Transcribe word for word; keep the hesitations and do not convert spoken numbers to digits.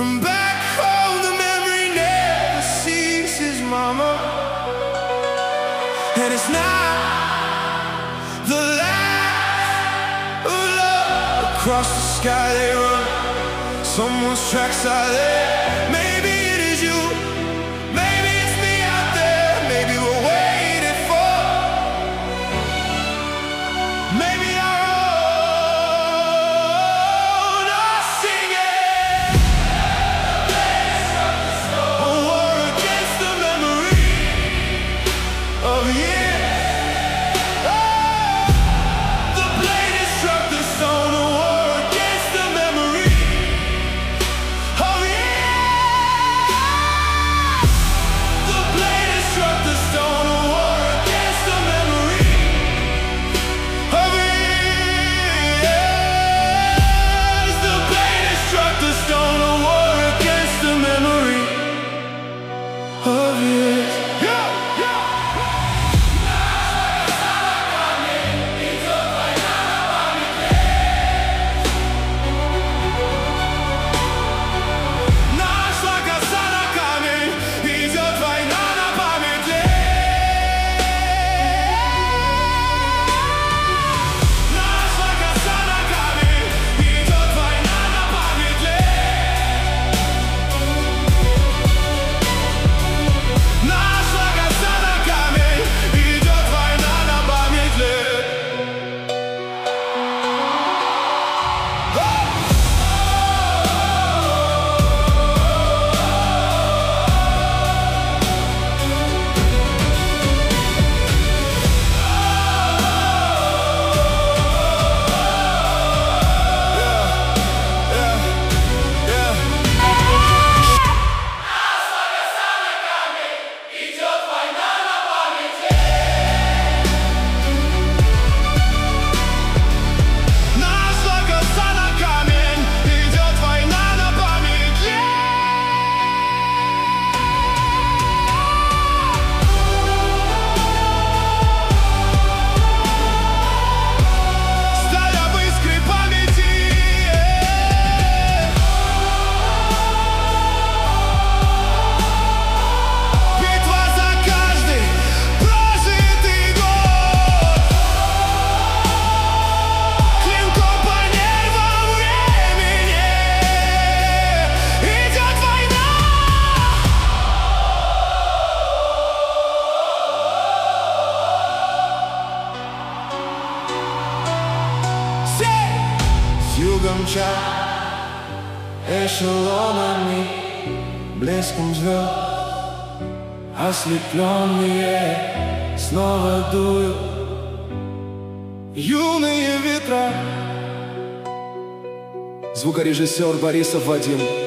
From back home the memory never ceases, mama. And it's not the last of love. Across the sky they run, someone's tracks are there. Maybe it is you, maybe it's me out there. Maybe we're waiting for, maybe our own are singing a war against the memory of years. Мчат эшелонами, блеском звезд ослепленные снова дуют юные ветра. Звукорежиссер Борисов Вадим.